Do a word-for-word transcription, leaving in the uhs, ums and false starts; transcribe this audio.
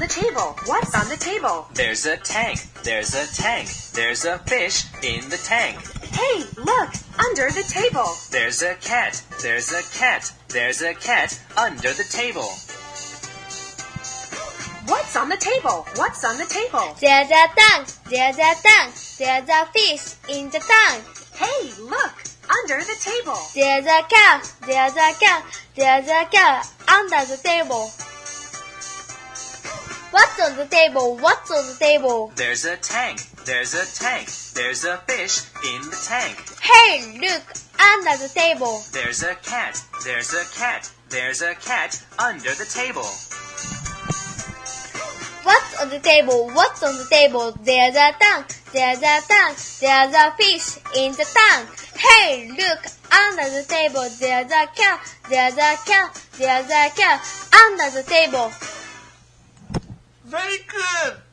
the table? What's on the table? There's a tank. There's a tank. There's a fish in the tank. Hey, look! Under the table. There's a cat. There's a cat. There's a cat under the table. What's on the table? What's on the table? There's a tank. There's a tank. There's a fish in the tank. Hey, look! Under the table. There's a cat. There's a cat. There's a cat under the table. What's on the table? What's on the table? There's a tank. There's a tank. There's a fish in the tank. Hey, look! Under the table. There's a cat. There's a cat. There's a cat under the table. What's on the table? What's on the table? There's a tank. There's a tank. There's a fish in the tank. Hey, look! Under the table. There's a cat. There's a cat. There's a cat under the table. Very good!